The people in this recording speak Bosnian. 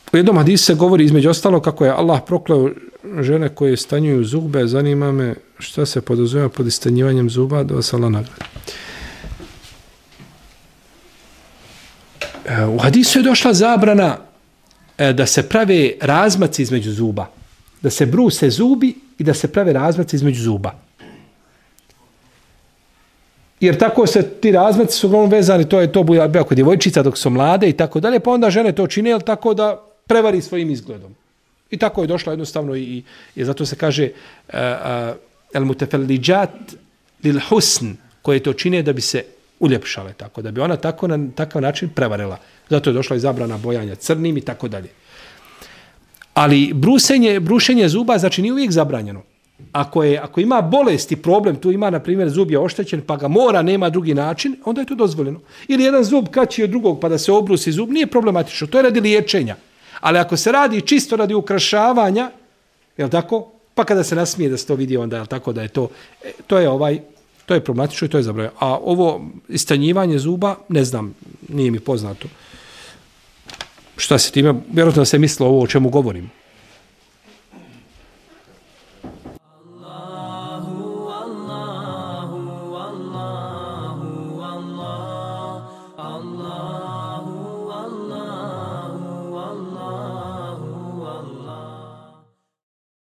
U jednom hadisu se govori između ostalo kako je Allah prokleo žene koje stanjuju zube. Zanima me šta se podrazumijeva pod istanjivanjem zuba, da vas Allah nagradi. U hadisu je došla zabrana da se prave razmaci između zuba. Da se bruse zubi i da se prave razmaci između zuba. Jer tako se ti razmaci su uglavnom vezani, to bude ako djevojčica dok su mlade i tako dalje, pa onda žene to čine, jel tako da prevari svojim izgledom. I tako je došla jednostavno i zato se kaže el mutefalliđat lil husn, koje to čine da bi se uljepšale, tako da bi ona tako na takav način prevarila. Zato je došla i zabrana bojanja crnim i tako dalje. Ali brušenje zuba znači nije uvijek zabranjeno. Ako ima bolest i problem, tu ima, na primjer, zub je oštećen, pa ga mora, nema drugi način, onda je to dozvoljeno. Ili jedan zub kači od drugog, pa da se obrusi zub, nije problematično. To je radi liječenja. Ali ako se radi čisto radi ukrašavanja, je li tako? Pa kada se nasmije da se to vidi, onda je li tako da je to je problematično i to je zabranjeno. A ovo istanjivanje zuba, ne znam, nije mi poznato. Šta se time, vjerojatno da se mislilo ovo o čemu govorim.